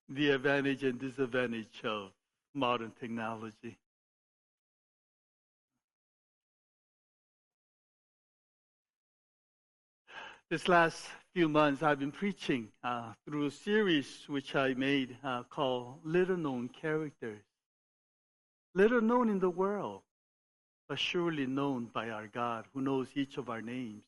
the advantage and disadvantage of modern technology. This last few months, I've been preaching through a series which I made called Little Known Characters. Little known in the world, but surely known by our God who knows each of our names.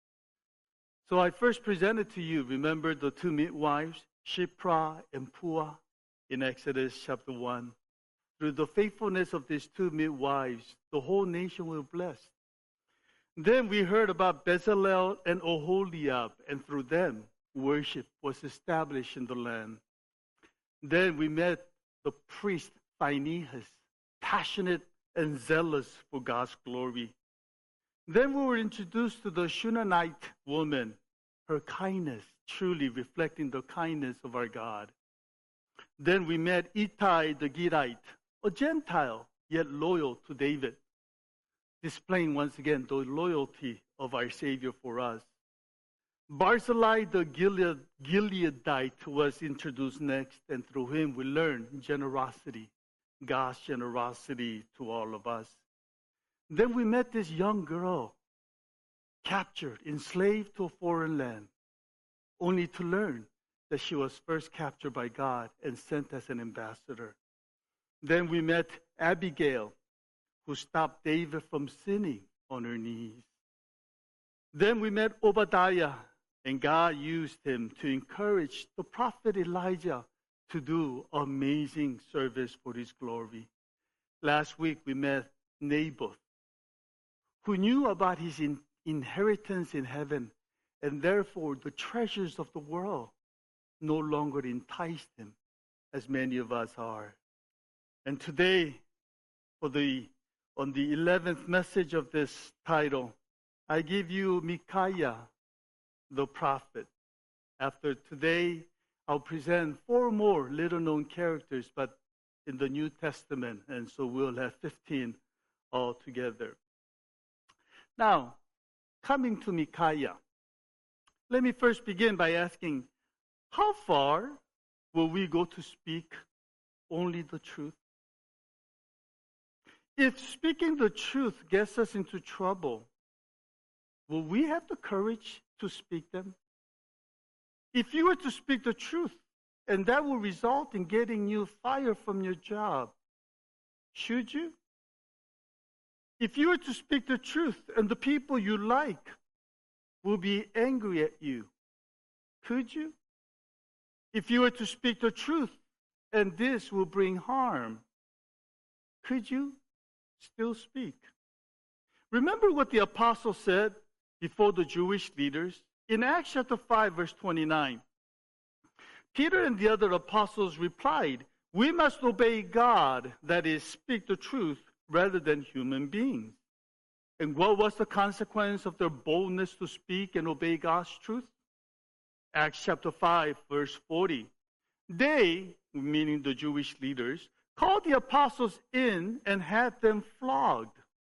So I first presented to you, remember the two midwives, Shiphrah and Puah, in Exodus chapter 1. Through the faithfulness of these two midwives, the whole nation will be blessed. Then we heard about Bezalel and Oholiab, and through them, worship was established in the land. Then we met the priest Phinehas, passionate and zealous for God's glory. Then we were introduced to the Shunammite woman, her kindness truly reflecting the kindness of our God. Then we met Ittai the Gittite, a Gentile, yet loyal to David, displaying once again the loyalty of our Savior for us. Barzillai the Gileadite was introduced next, and through him we learn generosity, God's generosity to all of us. Then we met this young girl, captured, enslaved to a foreign land, only to learn that she was first captured by God and sent as an ambassador. Then we met Abigail, who stopped David from sinning on her knees. Then we met Obadiah, and God used him to encourage the prophet Elijah to do amazing service for his glory. Last week we met Naboth, who knew about his inheritance in heaven, and therefore the treasures of the world no longer enticed him, as many of us are. And today, on the 11th message of this title, I give you Micaiah, the prophet. After today, I'll present 4 more little-known characters, but in the New Testament, and so we'll have 15 altogether. Now, coming to Micaiah, let me first begin by asking, how far will we go to speak only the truth? If speaking the truth gets us into trouble, will we have the courage to speak them? If you were to speak the truth, and that will result in getting you fired from your job, should you? If you were to speak the truth, and the people you like will be angry at you, could you? If you were to speak the truth, and this will bring harm, could you still speak? Remember what the apostle said before the Jewish leaders? In Acts chapter 5, verse 29, Peter and the other apostles replied, "We must obey God, that is, speak the truth, rather than human beings." And what was the consequence of their boldness to speak and obey God's truth? Acts chapter 5, verse 40. They, meaning the Jewish leaders, called the apostles in and had them flogged.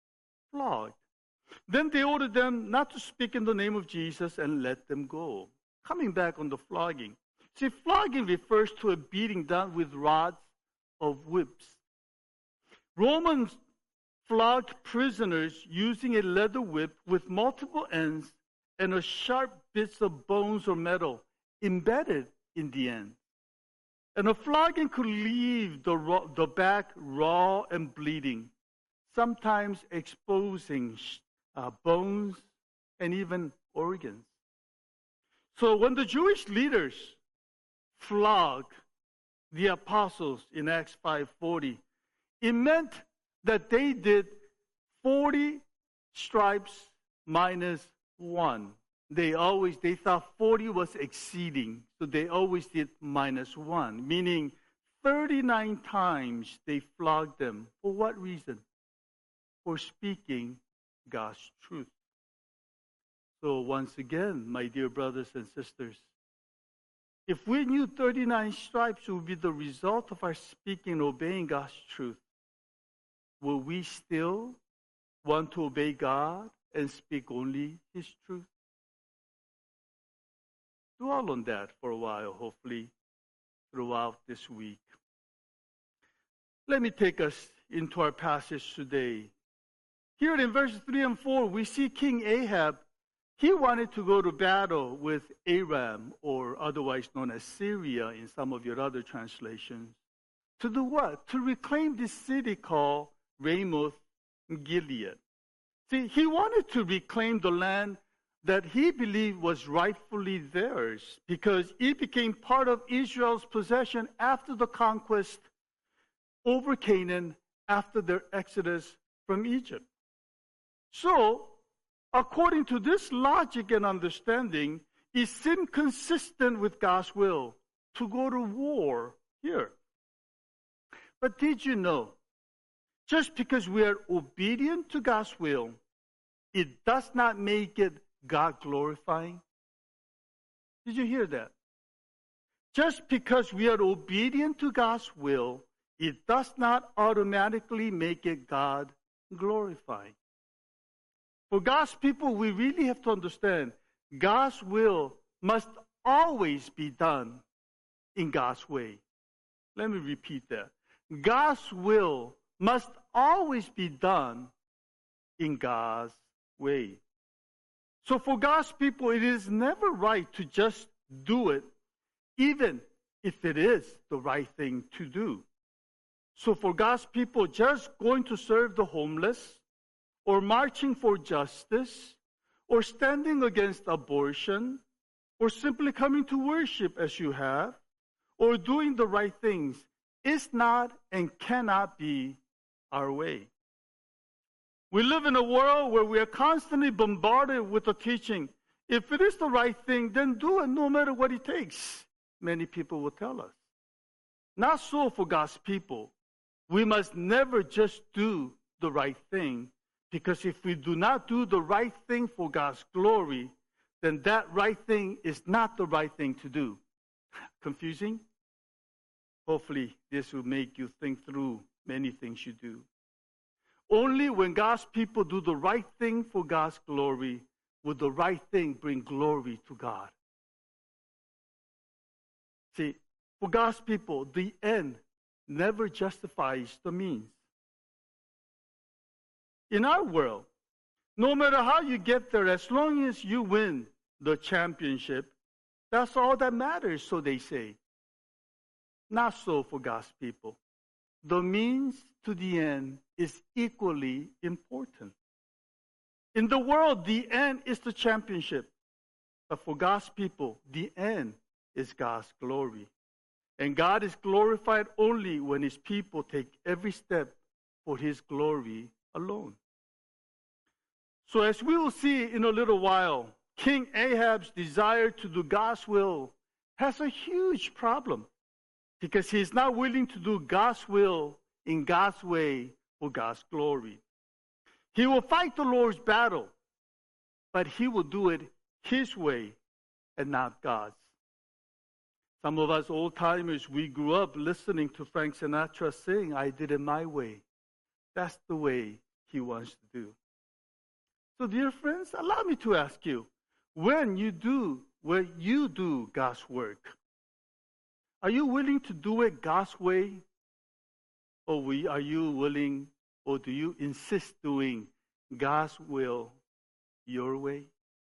Then they ordered them not to speak in the name of Jesus and let them go. Coming back on the flogging. See, flogging refers to a beating done with rods of whips. Romans flogged prisoners using a leather whip with multiple ends and a sharp bits of bones or metal embedded in the end. And a flogging could leave the back raw and bleeding, sometimes exposing bones and even organs. So when the Jewish leaders flogged the apostles in Acts 5:40, it meant that they did 40 stripes minus 1. They thought 40 was exceeding, so they always did minus 1, meaning 39 times they flogged them. For what reason? For speaking God's truth. So once again, my dear brothers and sisters, if we knew 39 stripes would be the result of our speaking and obeying God's truth, will we still want to obey God and speak only His truth? Dwell on that for a while, hopefully. throughout this week. Let me take us into our passage today. Here in verses 3 and 4, we see King Ahab. He wanted to go to battle with Aram, or otherwise known as Syria in some of your other translations. To do what? To reclaim this city called Ramoth Gilead. See, he wanted to reclaim the land that he believed was rightfully theirs because it became part of Israel's possession after the conquest over Canaan after their exodus from Egypt. So, according to this logic and understanding, it seemed consistent with God's will to go to war here. But did you know, just because we are obedient to God's will, it does not make it God glorifying? Did you hear that? Just because we are obedient to God's will, it does not automatically make it God glorifying. For God's people, we really have to understand God's will must always be done in God's way. Let me repeat that. God's will must always be done in God's way. So for God's people, it is never right to just do it, even if it is the right thing to do. So for God's people, just going to serve the homeless, or marching for justice, or standing against abortion, or simply coming to worship as you have, or doing the right things, is not and cannot be our way. We live in a world where we are constantly bombarded with the teaching, if it is the right thing, then do it no matter what it takes, many people will tell us. Not so for God's people. We must never just do the right thing, because if we do not do the right thing for God's glory, then that right thing is not the right thing to do. Confusing? Hopefully, this will make you think through many things you do. Only when God's people do the right thing for God's glory will the right thing bring glory to God. See, for God's people, the end never justifies the means. In our world, no matter how you get there, as long as you win the championship, that's all that matters, so they say. Not so for God's people. The means to the end is equally important. In the world, the end is the championship. But for God's people, the end is God's glory. And God is glorified only when His people take every step for His glory alone. So as we will see in a little while, King Ahab's desire to do God's will has a huge problem because he is not willing to do God's will in God's way for God's glory. He will fight the Lord's battle, but he will do it his way and not God's. Some of us old-timers, we grew up listening to Frank Sinatra sing, "I did it my way." That's the way he wants to do. So dear friends, allow me to ask you, when you do God's work, are you willing to do it God's way? Or are you willing, or do you insist doing God's will your way?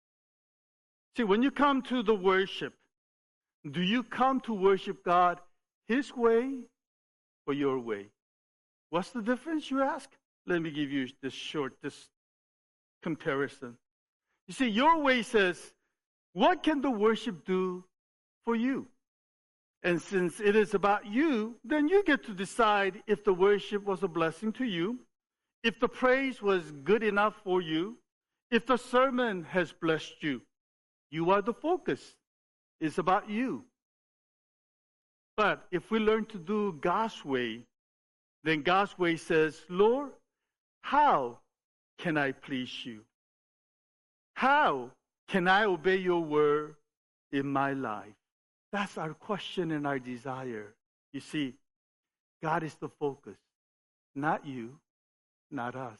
See, when you come to the worship, do you come to worship God His way or your way? What's the difference, you ask? Let me give you this comparison. You see, your way says, what can the worship do for you? And since it is about you, then you get to decide if the worship was a blessing to you, if the praise was good enough for you, if the sermon has blessed you. You are the focus. It's about you. But if we learn to do God's way, then God's way says, Lord, how can I please you? How can I obey your word in my life? That's our question and our desire. You see, God is the focus, not you, not us.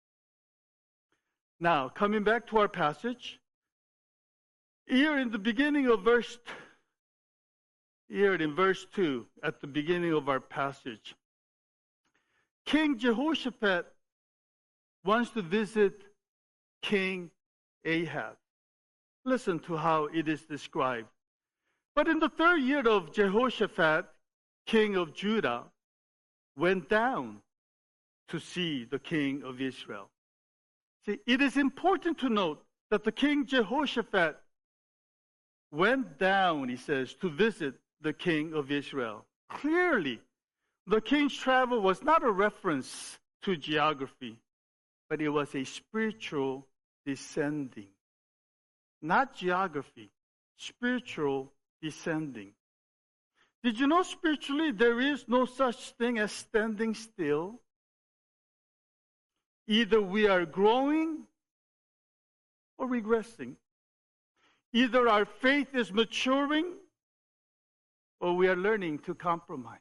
Now, coming back to our passage, here in the beginning of verse here in verse 2 at the beginning of our passage. King Jehoshaphat wants to visit King Ahab. Listen to how it is described. But in the 3rd year of Jehoshaphat, king of Judah, went down to see the king of Israel. See, it is important to note that the king Jehoshaphat went down, he says, to visit the king of Israel. Clearly, the king's travel was not a reference to geography, but it was a spiritual descending. Not geography, spiritual descending. Did you know spiritually there is no such thing as standing still? Either we are growing or regressing. Either our faith is maturing or we are learning to compromise.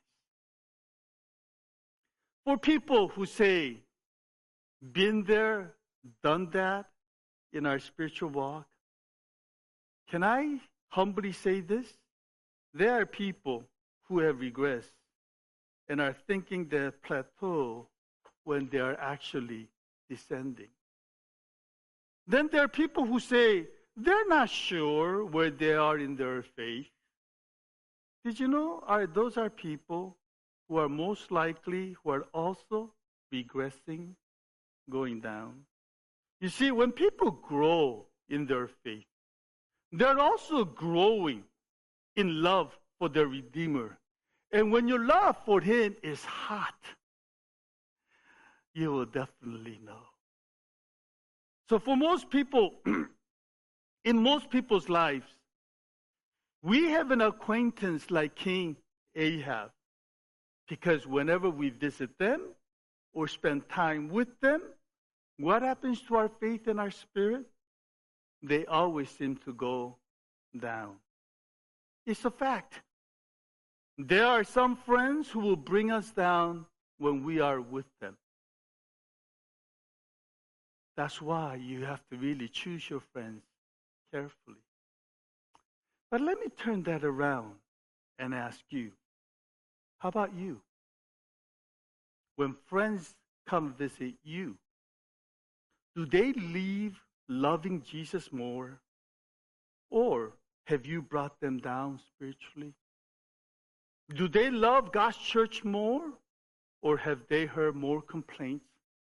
For people who say, been there, done that in our spiritual walk, can I humbly say this? There are people who have regressed and are thinking they plateau when they are actually descending. Then there are people who say they're not sure where they are in their faith. Did you know those are people who are most likely who are also regressing, going down? You see, when people grow in their faith, they're also growing in love for their Redeemer. And when your love for Him is hot, you will definitely know. So for most people, in most people's lives, we have an acquaintance like King Ahab, because whenever we visit them or spend time with them, what happens to our faith and our spirit? They always seem to go down. It's a fact. There are some friends who will bring us down when we are with them. That's why you have to really choose your friends carefully. But let me turn that around and ask you, how about you? When friends come visit you, do they leave loving Jesus more? Or have you brought them down spiritually? Do they love God's church more? Or have they heard more complaints?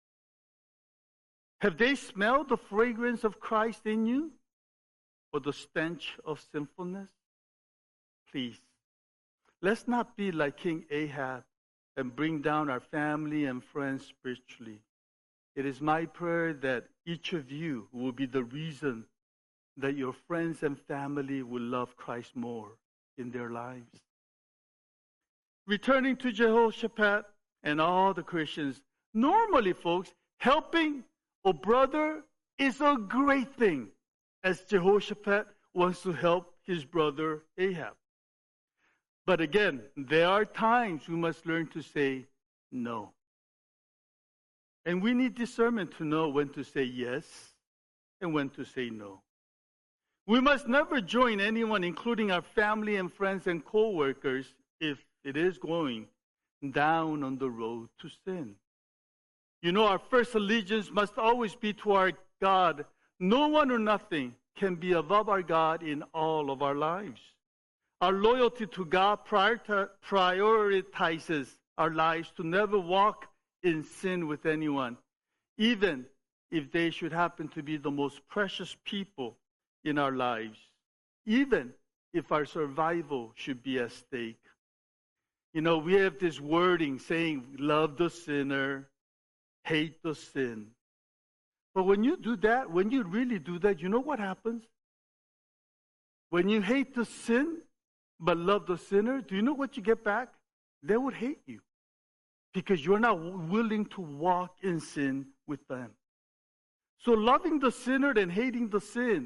Have they smelled the fragrance of Christ in you? Or the stench of sinfulness? Please, let's not be like King Ahab and bring down our family and friends spiritually. It is my prayer that each of you will be the reason that your friends and family will love Christ more in their lives. Returning to Jehoshaphat and all the Christians, normally, folks, helping a brother is a great thing, as Jehoshaphat wants to help his brother Ahab. But again, there are times we must learn to say no. And we need discernment to know when to say yes and when to say no. We must never join anyone, including our family and friends and co-workers, if it is going down on the road to sin. You know, our first allegiance must always be to our God. No one or nothing can be above our God in all of our lives. Our loyalty to God prioritizes our lives to never walk in sin with anyone, even if they should happen to be the most precious people in our lives, even if our survival should be at stake. You know, we have this wording saying, love the sinner, hate the sin. But when you do that, when you really do that, you know what happens? When you hate the sin, but love the sinner, do you know what you get back? They would hate you because you're not willing to walk in sin with them. So loving the sinner and hating the sin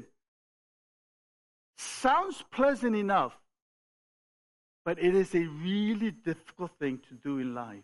sounds pleasant enough, but it is a really difficult thing to do in life.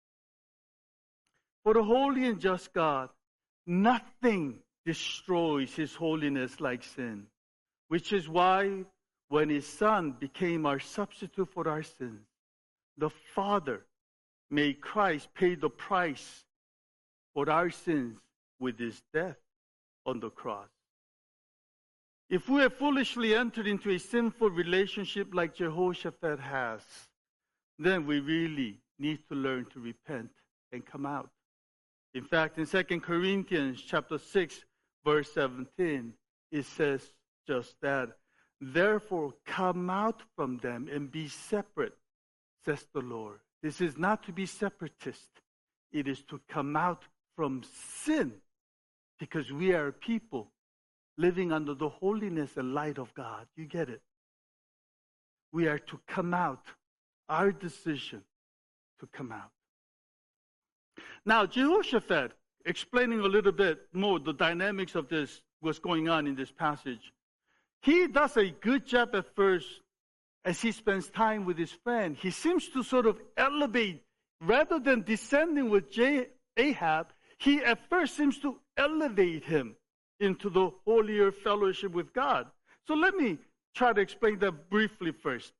For the holy and just God, nothing destroys His holiness like sin, which is why when his Son became our substitute for our sins, the Father made Christ pay the price for our sins with his death on the cross. If we have foolishly entered into a sinful relationship like Jehoshaphat has, then we really need to learn to repent and come out. In fact, in 2 Corinthians chapter 6, verse 17, it says just that. Therefore, come out from them and be separate, says the Lord. This is not to be separatist. It is to come out from sin, because we are people living under the holiness and light of God. You get it? We are to come out. Our decision to come out. Now, Jehoshaphat, explaining a little bit more the dynamics of this, what's going on in this passage. He does a good job at first as he spends time with his friend. He seems to sort of elevate, rather than descending with Ahab, he at first seems to elevate him into the holier fellowship with God. So let me try to explain that briefly first.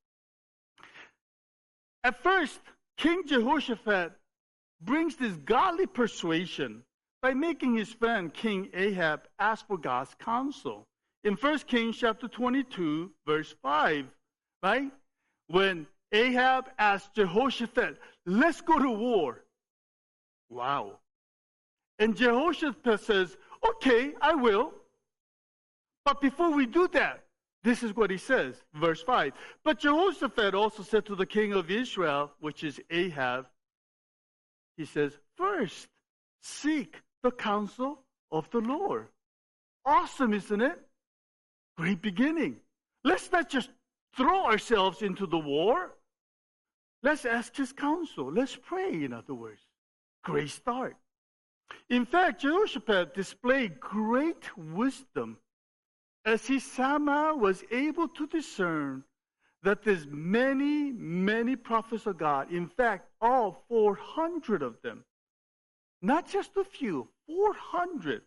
At first, King Jehoshaphat brings this godly persuasion by making his friend King Ahab ask for God's counsel. In 1 Kings chapter 22, verse 5, right? When Ahab asked Jehoshaphat, let's go to war. Wow. And Jehoshaphat says, okay, I will. But before we do that, this is what he says, verse 5. But Jehoshaphat also said to the king of Israel, which is Ahab, he says, first, seek the counsel of the Lord. Awesome, isn't it? Great beginning. Let's not just throw ourselves into the war. Let's ask his counsel. Let's pray, in other words. Great start. In fact, Jehoshaphat displayed great wisdom as he somehow was able to discern that there's many, many prophets of God. In fact, all 400 of them. Not just a few, 400.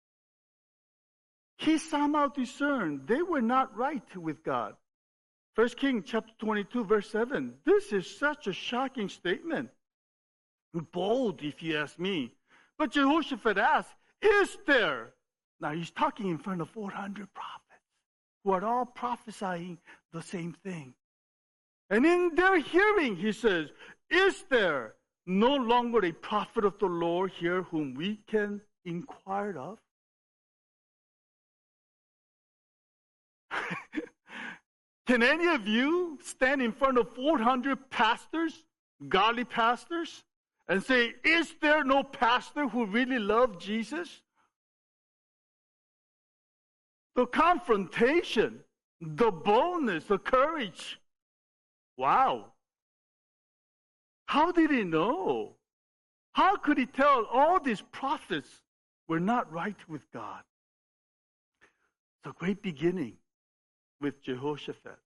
He somehow discerned they were not right with God. 1 Kings chapter 22, verse 7. This is such a shocking statement. Bold, if you ask me. But Jehoshaphat asked, is there? Now he's talking in front of 400 prophets who are all prophesying the same thing. And in their hearing, he says, is there no longer a prophet of the Lord here whom we can inquire of? Can any of you stand in front of 400 pastors, godly pastors, and say, is there no pastor who really loves Jesus? The confrontation, the boldness, the courage. Wow. How did he know? How could he tell all these prophets were not right with God? It's a great beginning with Jehoshaphat.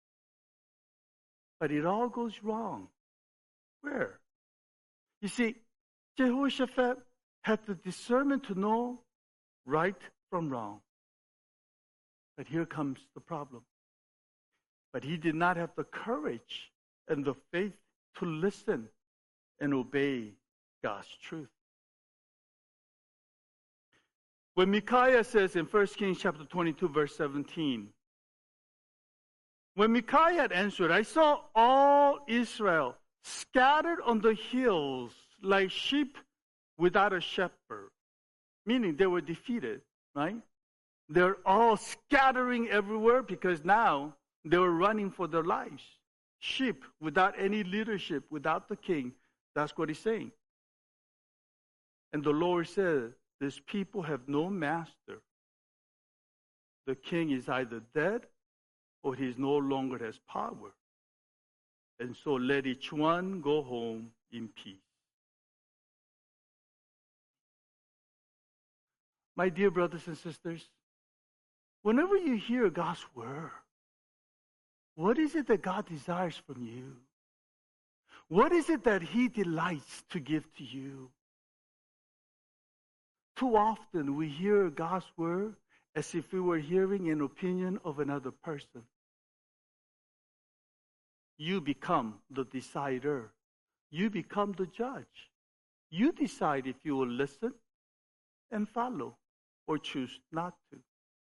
But it all goes wrong. Where? You see, Jehoshaphat had the discernment to know right from wrong. But here comes the problem. But he did not have the courage and the faith to listen and obey God's truth. When Micaiah says in 1 Kings chapter 22, verse 17, when Micaiah had answered, I saw all Israel scattered on the hills like sheep without a shepherd. Meaning they were defeated, right? They're all scattering everywhere because now they were running for their lives. Sheep without any leadership, without the king. That's what he's saying. And the Lord said, these people have no master. The king is either dead or he no longer has power. And so let each one go home in peace. My dear brothers and sisters, whenever you hear God's word, what is it that God desires from you? What is it that he delights to give to you? Too often we hear God's word as if we were hearing an opinion of another person. you become the decider. You become the judge. You decide if you will listen and follow or choose not to.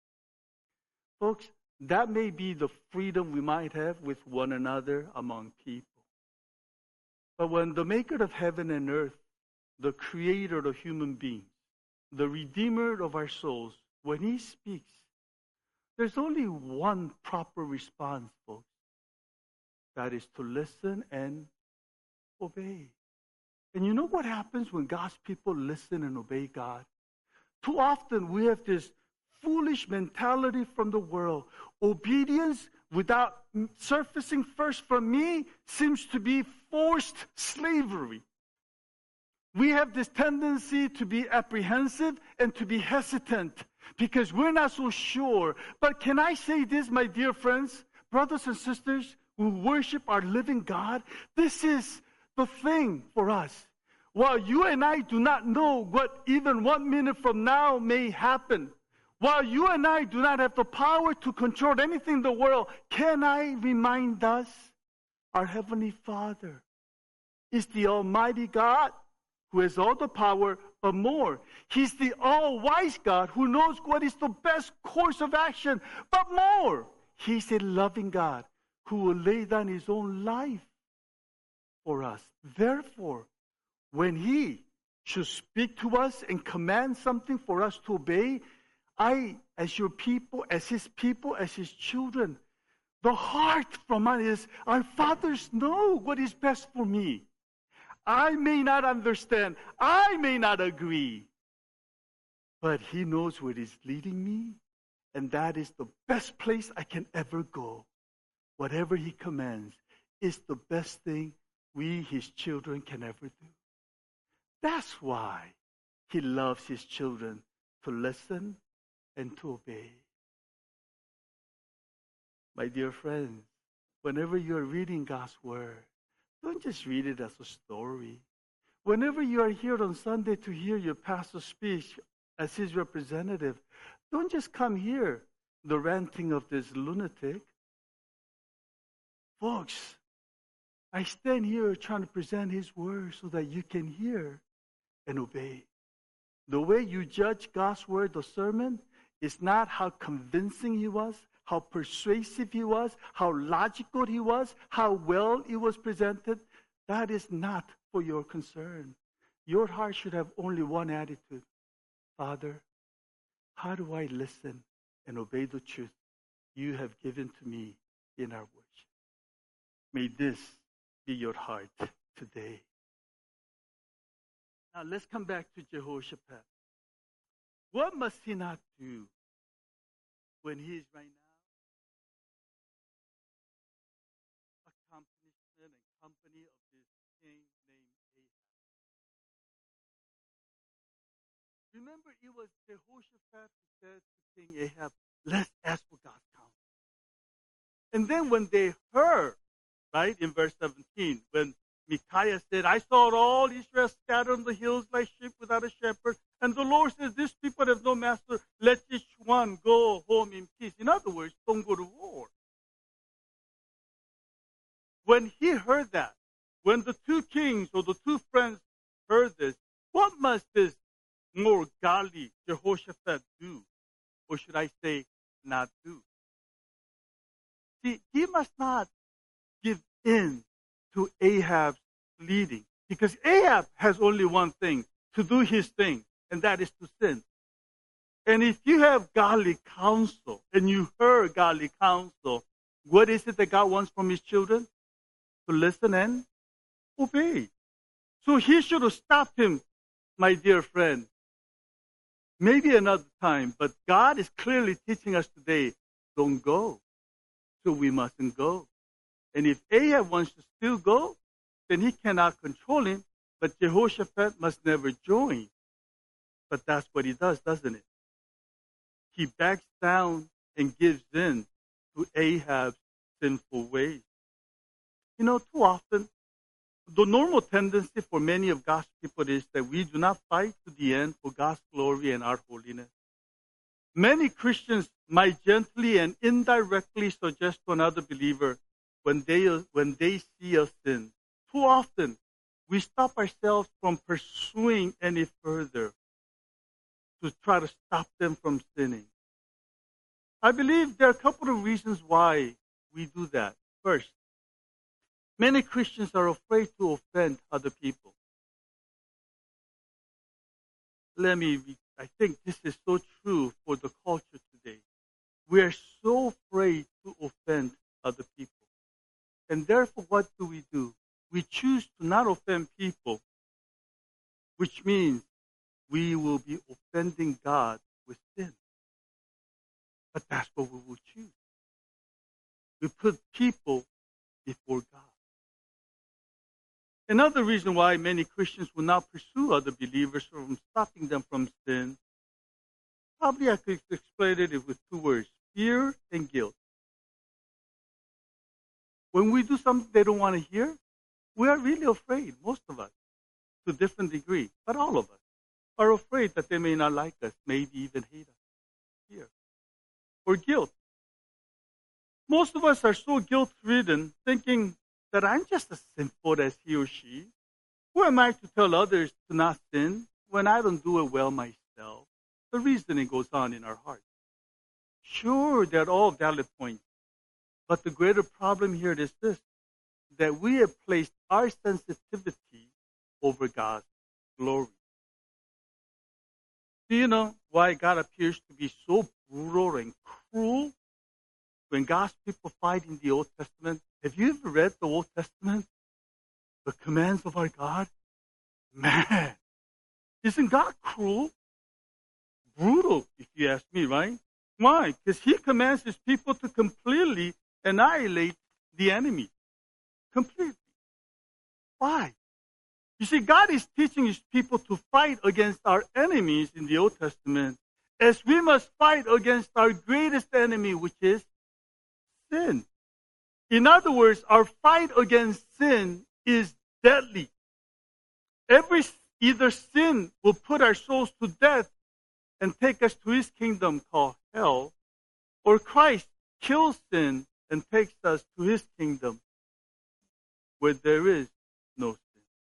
Folks, that may be the freedom we might have with one another among people. But when the maker of heaven and earth, the creator of human beings, the redeemer of our souls, when he speaks, there's only one proper response, folks. That is to listen and obey. And you know what happens when God's people listen and obey God? Too often we have this foolish mentality from the world. Obedience without surfacing first from me seems to be forced slavery. We have this tendency to be apprehensive and to be hesitant because we're not so sure. But can I say this, my dear friends, brothers and sisters who worship our living God? This is the thing for us. While you and I do not know what even 1 minute from now may happen, while you and I do not have the power to control anything in the world, can I remind us, our Heavenly Father is the Almighty God who has all the power, but more. He's the all-wise God who knows what is the best course of action, but more. He's a loving God who will lay down his own life for us. Therefore, when he should speak to us and command something for us to obey, I, as your people, as his children, the heart from us is, our fathers know what is best for me. I may not understand. I may not agree. But he knows where he's leading me. And that is the best place I can ever go. Whatever he commands is the best thing we, his children, can ever do. That's why he loves his children to listen and to obey. My dear friends, whenever you're reading God's word, don't just read it as a story. Whenever you are here on Sunday to hear your pastor speak as his representative, don't just come hear the ranting of this lunatic. Folks, I stand here trying to present his word so that you can hear and obey. The way you judge God's word, the sermon, is not how convincing he was, how persuasive he was, how logical he was, how well it was presented. That is not for your concern. Your heart should have only one attitude. Father, how do I listen and obey the truth you have given to me in our worship? May this be your heart today. Now let's come back to Jehoshaphat. What must he not do when he is right now accomplishment and company of this king named Ahab? Remember, it was Jehoshaphat who said to King Ahab, let's ask for God's counsel. And then when they heard, right, in verse 17, when Micaiah said, I saw all Israel scattered on the hills like sheep without a shepherd. And the Lord says, these people have no master. Let each one go home in peace. In other words, don't go to war. When he heard that, when the two kings or the two friends heard this, what must this more godly Jehoshaphat do? Or should I say, not do? See, he must not give in to Ahab's leading. Because Ahab has only one thing, to do his thing, and that is to sin. And if you have godly counsel, and you heard godly counsel, what is it that God wants from his children? To listen and obey. So he should have stopped him, my dear friend. Maybe another time, but God is clearly teaching us today, don't go. So we mustn't go. And if Ahab wants to still go, then he cannot control him, but Jehoshaphat must never join. But that's what he does, doesn't it? He backs down and gives in to Ahab's sinful ways. You know, too often, the normal tendency for many of God's people is that we do not fight to the end for God's glory and our holiness. Many Christians might gently and indirectly suggest to another believer, when they see us sin. Too often, we stop ourselves from pursuing any further to try to stop them from sinning. I believe there are a couple of reasons why we do that. First, many Christians are afraid to offend other people. I think this is so true for the culture today. We are so afraid to offend other people. And therefore, what do? We choose to not offend people, which means we will be offending God with sin. But that's what we will choose. We put people before God. Another reason why many Christians will not pursue other believers from stopping them from sin, probably I could explain it with two words: fear and guilt. When we do something they don't want to hear, we are really afraid, most of us, to a different degree, but all of us are afraid that they may not like us, maybe even hate us. Fear. Or guilt. Most of us are so guilt-ridden, thinking that I'm just as sinful as he or she. Who am I to tell others to not sin when I don't do it well myself? The reasoning goes on in our hearts. Sure, they're all valid points. But the greater problem here is this, that we have placed our sensitivity over God's glory. Do you know why God appears to be so brutal and cruel when God's people fight in the Old Testament? Have you ever read the Old Testament? The commands of our God? Man, isn't God cruel? Brutal, if you ask me, right? Why? Because he commands his people to completely annihilate the enemy. Completely. Why? You see, God is teaching his people to fight against our enemies in the Old Testament, as we must fight against our greatest enemy, which is sin. In other words, our fight against sin is deadly. Either sin will put our souls to death and take us to his kingdom called hell, or Christ kills sin and takes us to his kingdom where there is no sin.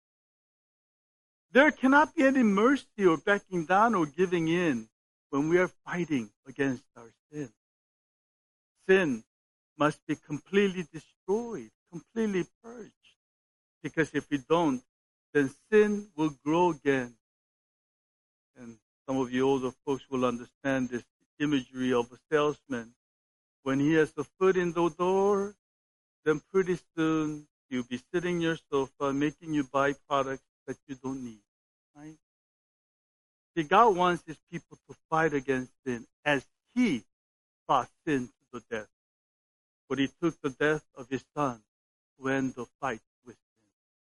There cannot be any mercy or backing down or giving in when we are fighting against our sin. Sin must be completely destroyed, completely purged. Because if we don't, then sin will grow again. And some of you older folks will understand this imagery of a salesman. When he has a foot in the door, then pretty soon he'll be sitting in your sofa making you buy products that you don't need. Right? See, God wants his people to fight against sin as he fought sin to the death. But he took the death of his son to end the fight with sin.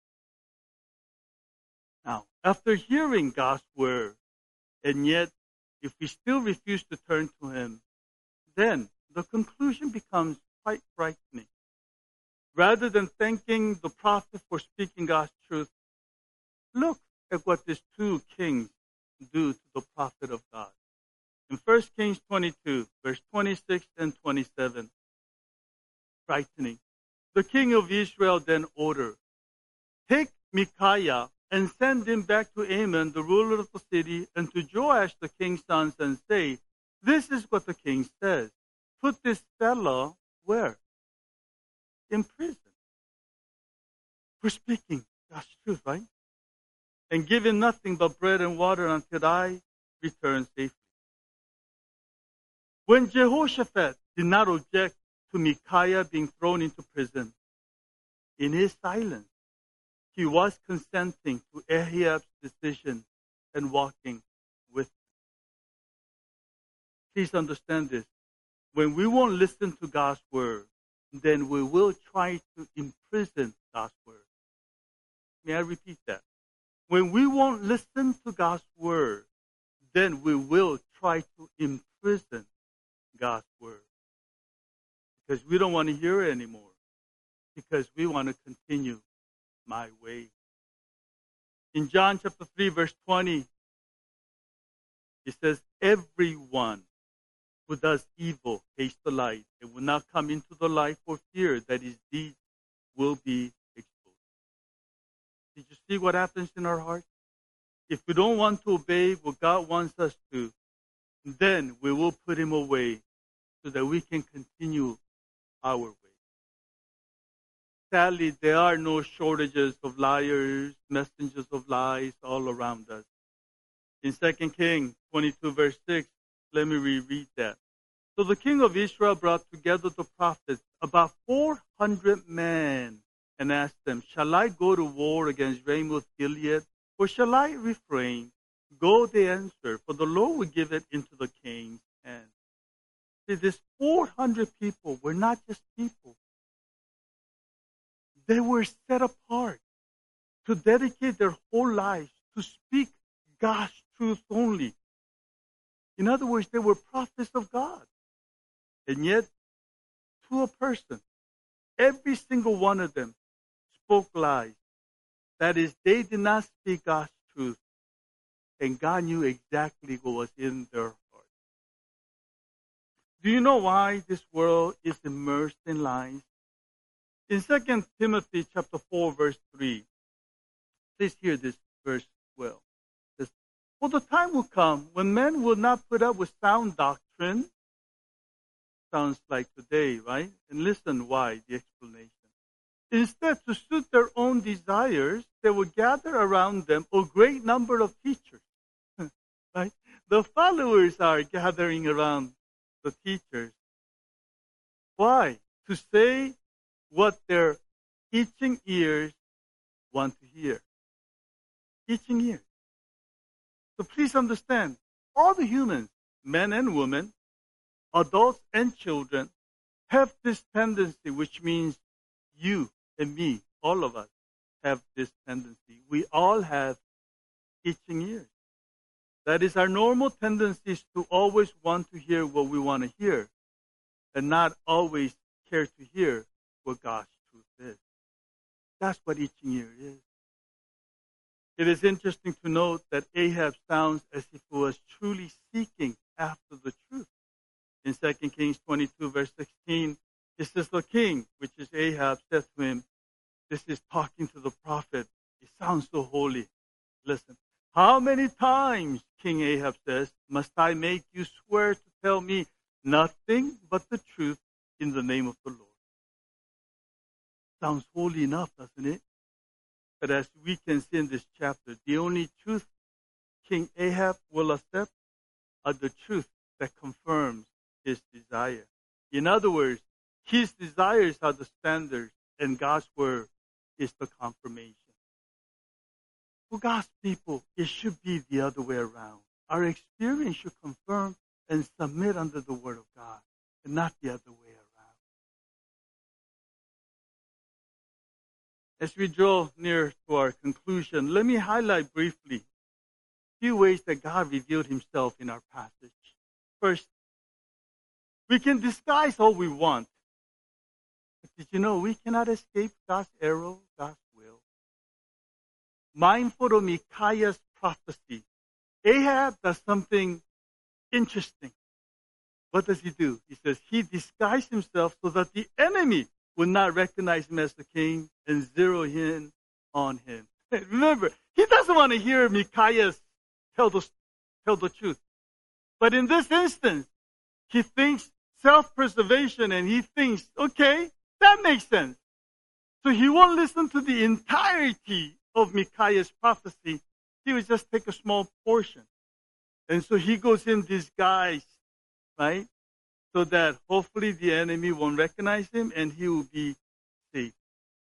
Now, after hearing God's word, and yet if we still refuse to turn to him, then the conclusion becomes quite frightening. Rather than thanking the prophet for speaking God's truth, look at what these two kings do to the prophet of God. In 1 Kings 22, verse 26 and 27, frightening. The king of Israel then ordered, "Take Micaiah and send him back to Amon, the ruler of the city, and to Joash, the king's sons, and say, this is what the king says. Put this fellow where? In prison. For speaking God's truth, right? And give him nothing but bread and water until I return safely." When Jehoshaphat did not object to Micaiah being thrown into prison, in his silence, he was consenting to Ahab's decision and walking with him. Please understand this. When we won't listen to God's word, then we will try to imprison God's word. May I repeat that? When we won't listen to God's word, then we will try to imprison God's word. Because we don't want to hear it anymore. Because we want to continue my way. In John chapter 3, verse 20, it says, everyone who does evil hates the light and will not come into the light for fear that his deeds will be exposed. Did you see what happens in our hearts? If we don't want to obey what God wants us to, then we will put him away so that we can continue our way. Sadly, there are no shortages of liars, messengers of lies all around us. In 2 Kings 22, verse 6, let me reread that. So the king of Israel brought together the prophets, about 400 men, and asked them, shall I go to war against Ramoth Gilead, or shall I refrain? Go, they answered, for the Lord will give it into the king's hand. See, these 400 people were not just people. They were set apart to dedicate their whole lives to speak God's truth only. In other words, they were prophets of God. And yet, to a person, every single one of them spoke lies. That is, they did not speak God's truth. And God knew exactly what was in their heart. Do you know why this world is immersed in lies? In 2 Timothy chapter 4, verse 3, please hear this verse well. It says, for the time will come when men will not put up with sound doctrine. Sounds like today, right? And listen why, the explanation. Instead, to suit their own desires, they will gather around them a great number of teachers. Right? The followers are gathering around the teachers. Why? To say what their itching ears want to hear. Itching ears. So please understand, all the humans, men and women, adults and children, have this tendency, which means you and me, all of us, have this tendency. We all have itching ears. That is, our normal tendency is to always want to hear what we want to hear and not always care to hear what God's truth is. That's what itching ear is. It is interesting to note that Ahab sounds as if he was truly seeking after the truth. In 2 Kings 22, verse 16, it says, the king, which is Ahab, said to him, this is talking to the prophet. It sounds so holy. Listen. How many times, King Ahab says, must I make you swear to tell me nothing but the truth in the name of the Lord? Sounds holy enough, doesn't it? But as we can see in this chapter, the only truth King Ahab will accept are the truth that confirms his desire. In other words, his desires are the standards, and God's word is the confirmation. For God's people, it should be the other way around. Our experience should confirm and submit under the word of God, and not the other way around. As we draw near to our conclusion, let me highlight briefly a few ways that God revealed himself in our passage. First, we can disguise all we want. But did you know we cannot escape God's arrow, God's will? Mindful of Micaiah's prophecy, Ahab does something interesting. What does he do? He says he disguised himself so that the enemy would not recognize him as the king and zero in on him. Remember, he doesn't want to hear Micaiah tell the truth. But in this instance, he thinks self-preservation, and he thinks, okay, that makes sense. So he won't listen to the entirety of Micaiah's prophecy. He would just take a small portion. And so he goes in disguised, right? So that hopefully the enemy won't recognize him and he will be safe.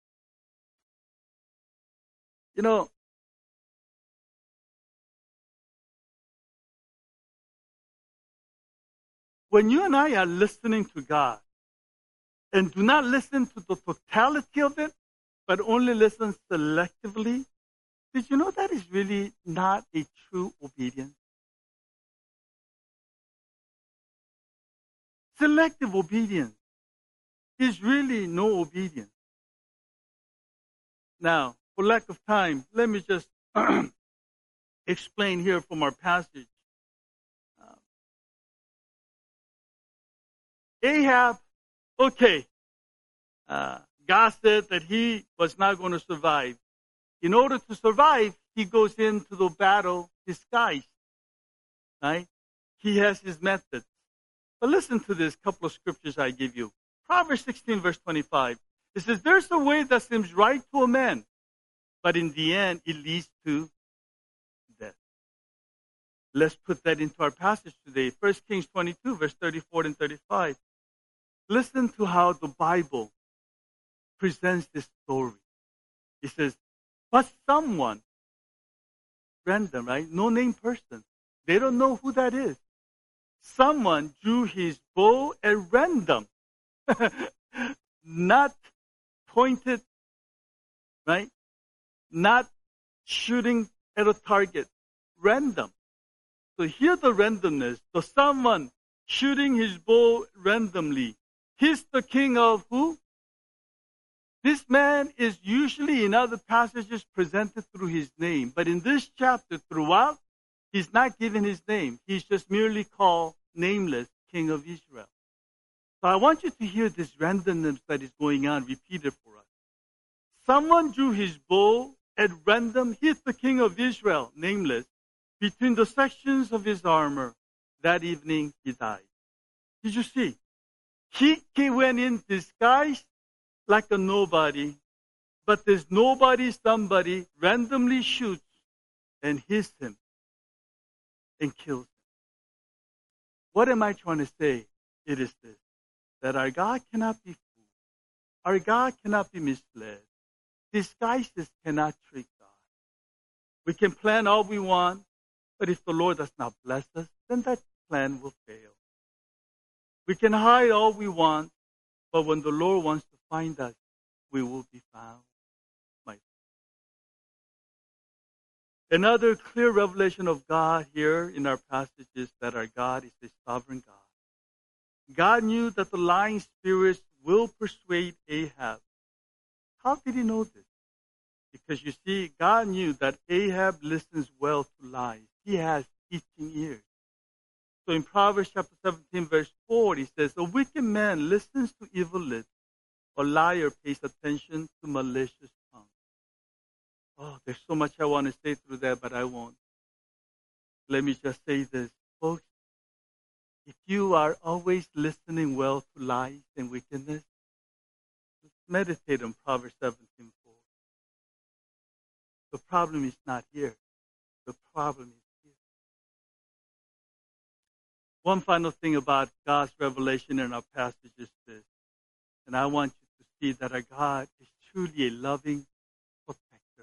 You know, when you and I are listening to God and do not listen to the totality of it, but only listen selectively, did you know that is really not a true obedience? Selective obedience is really no obedience. Now, for lack of time, let me just explain here from our passage. Ahab, okay, God said that he was not going to survive. In order to survive, he goes into the battle disguised, right? He has his methods. But listen to this couple of scriptures I give you. Proverbs 16, verse 25. It says, there's a way that seems right to a man, but in the end, it leads to death. Let's put that into our passage today. 1 Kings 22, verse 34 and 35. Listen to how the Bible presents this story. It says, but someone, random, right? No name person. They don't know who that is. Someone drew his bow at random, not pointed, right? Not shooting at a target, random. So here the randomness, the someone shooting his bow randomly. He's the king of who? This man is usually in other passages presented through his name, but in this chapter throughout, he's not given his name. He's just merely called nameless King of Israel. So I want you to hear this randomness that is going on repeated for us. Someone drew his bow at random, hit the King of Israel, nameless, between the sections of his armor. That evening he died. Did you see? He went in disguised like a nobody, but this nobody, somebody randomly shoots and hits him and kills him. What am I trying to say? It is this, that our God cannot be fooled. Our God cannot be misled. Disguises cannot trick God. We can plan all we want, but if the Lord does not bless us, then that plan will fail. We can hide all we want, but when the Lord wants to find us, we will be found. Another clear revelation of God here in our passage is that our God is a sovereign God. God knew that the lying spirits will persuade Ahab. How did he know this? Because you see, God knew that Ahab listens well to lies. He has itching ears. So in Proverbs chapter 17, verse 4, he says, a wicked man listens to evil lips. A liar pays attention to malicious tongue. Oh, there's so much I want to say through that, but I won't. Let me just say this. Folks, if you are always listening well to lies and wickedness, meditate on Proverbs 17:4. The problem is not here. The problem is here. One final thing about God's revelation in our passage is this. And I want you to see that our God is truly a loving protector.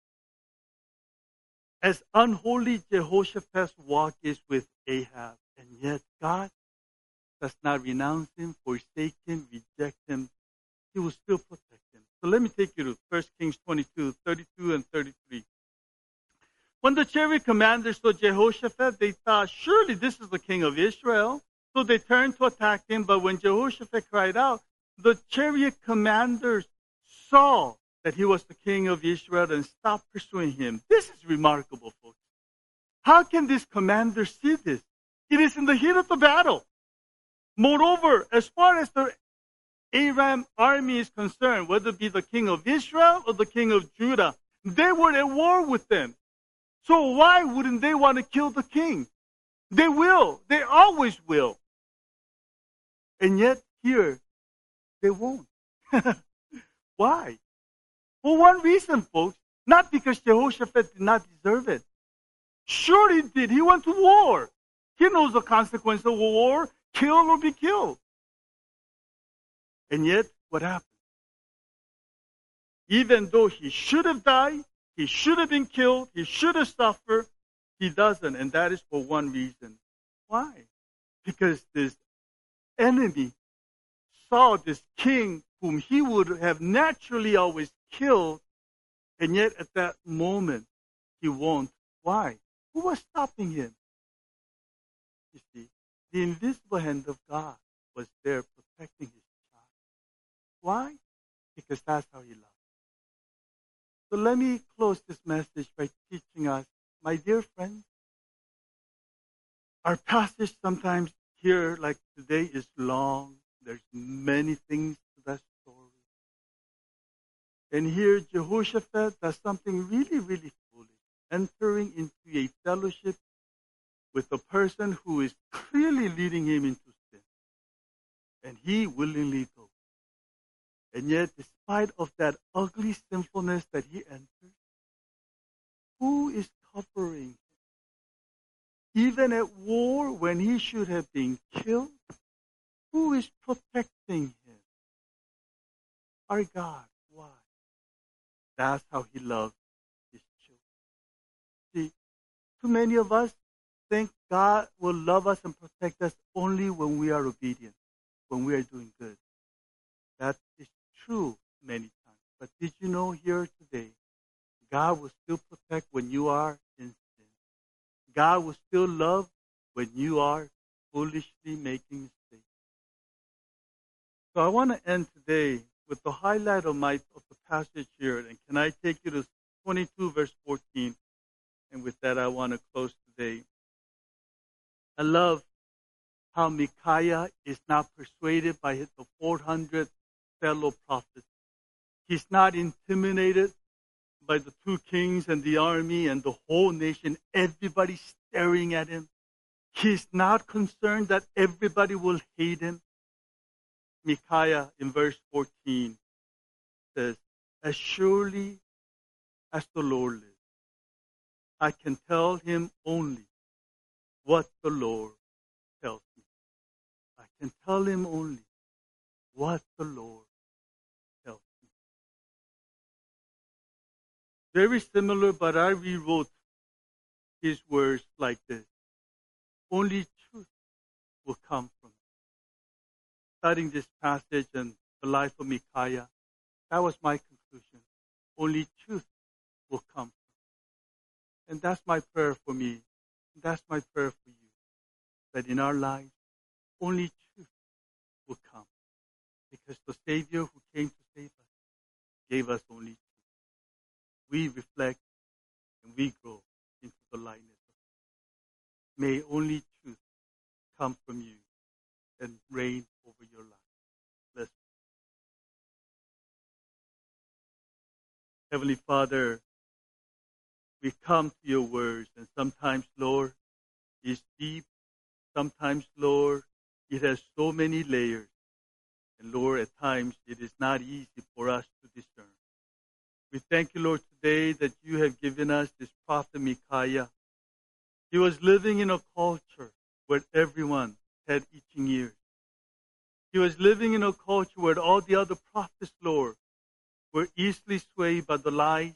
As unholy Jehoshaphat's walk is with Ahab, and yet God does not renounce him, forsake him, reject him. He will still protect him. So let me take you to 1 Kings 22, 32 and 33. When the chariot commanders saw Jehoshaphat, they thought, surely this is the king of Israel. So they turned to attack him. But when Jehoshaphat cried out, the chariot commanders saw that he was the king of Israel and stopped pursuing him. This is remarkable, folks. How can this commander see this? It is in the heat of the battle. Moreover, as far as the Aram army is concerned, whether it be the king of Israel or the king of Judah, they were at war with them. So why wouldn't they want to kill the king? They will. They always will. And yet here, they won't. Why? For one reason, folks. Not because Jehoshaphat did not deserve it. Sure he did. He went to war. He knows the consequence of war. Kill or be killed. And yet, what happened? Even though he should have died, he should have been killed, he should have suffered, he doesn't. And that is for one reason. Why? Because this enemy saw this king whom he would have naturally always killed, and yet at that moment, he won't. Why? Who was stopping him? You see, the invisible hand of God was there protecting his child. Why? Because that's how he loved. So let me close this message by teaching us, my dear friends, our passage sometimes here, like today, is long, There's many things to that story. And here Jehoshaphat does something really, really foolish, entering into a fellowship with a person who is clearly leading him into sin. And he willingly goes. And yet, despite of that ugly sinfulness that he enters, who is covering him? Even at war, when he should have been killed, who is protecting him? Our God. Why? That's how he loves his children. See, too many of us think God will love us and protect us only when we are obedient, when we are doing good. That is true many times. But did you know here today, God will still protect when you are in sin. God will still love when you are foolishly making mistakes. So I want to end today with the highlight of the passage here. And can I take you to 22 verse 14? And with that, I want to close today. I love how Micaiah is not persuaded by the 400 fellow prophets. He's not intimidated by the two kings and the army and the whole nation, everybody staring at him. He's not concerned that everybody will hate him. Micaiah in verse 14 says, as surely as the Lord lives, I can tell him only what the Lord tells me. I can tell him only what the Lord tells me. Very similar, but I rewrote his words like this. Only truth will come from it. Studying this passage and the life of Micaiah, that was my conclusion. Only truth will come from it. And that's my prayer for me. That's my prayer for you. That in our lives, only truth will come. Because the Savior who came to save us gave us only truth. We reflect and we grow into the likeness of Him. May only truth come from you and reign over your life. Let's pray. Heavenly Father, we come to your words, and sometimes, Lord, it's deep. Sometimes, Lord, it has so many layers. And Lord, at times, it is not easy for us to discern. We thank you, Lord, today that you have given us this prophet Micaiah. He was living in a culture where everyone had itching ears. He was living in a culture where all the other prophets, Lord, were easily swayed by the lies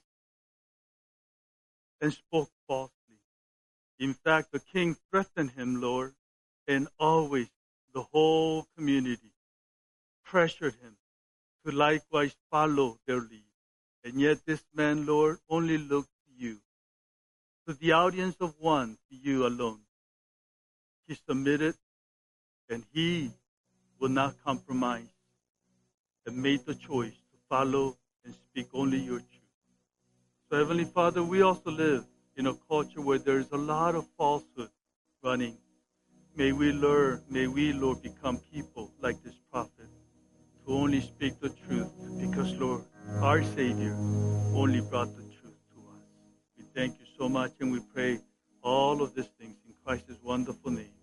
and spoke falsely. In fact, the king threatened him, Lord, and always the whole community pressured him to likewise follow their lead. And yet this man, Lord, only looked to you, to the audience of one, to you alone. He submitted, and he will not compromise, and made the choice to follow and speak only your truth. So, Heavenly Father, we also live in a culture where there's a lot of falsehood running. May we, Lord, become people like this prophet to only speak the truth because, Lord, our Savior only brought the truth to us. We thank you so much, and we pray all of these things in Christ's wonderful name.